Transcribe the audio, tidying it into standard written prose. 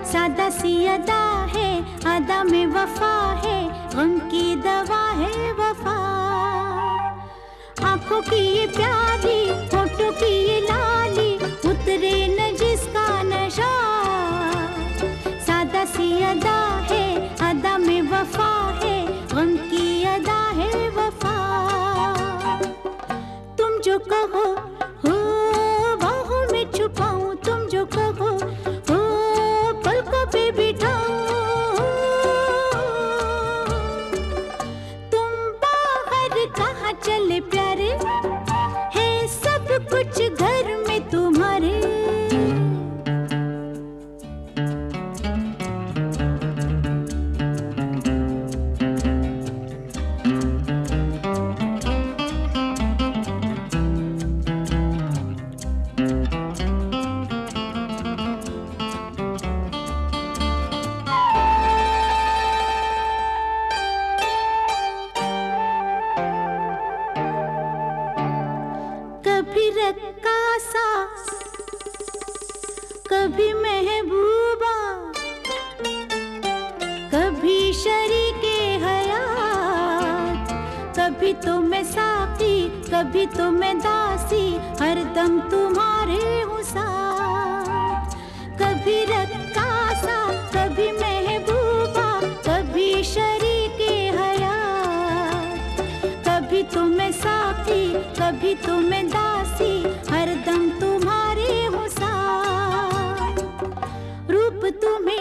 सादा सी अदा है, अदा में वफा है, गम की दवा है वफा। आंखों की ये प्याली, होठों की ये लाली, उतरे न जिसका नशा। सादा सी अदा है, अदा में वफा है, गम की अदा है वफा। तुम जो कहो हो बाहों में छुपाऊं, तुम जो कहो हो पलकों पे बिठाऊं। तुम बाहर कहाँ चले प्यारे, है सब कुछ घर में तुम्हारे। कभी रक्कासा, कभी महबूबा, कभी शरीके हयात, कभी तो मैं साकी, कभी तो मैं दासी, हरदम तुम्हारे हूँ साथ। कभी रक्कासा, कभी महबूबा, कभी शरीके हयात, कभी तो मैं साकी, कभी तो मैं दासी, हरदम तुम्हारे हूँ साथ। रूप तुम्हें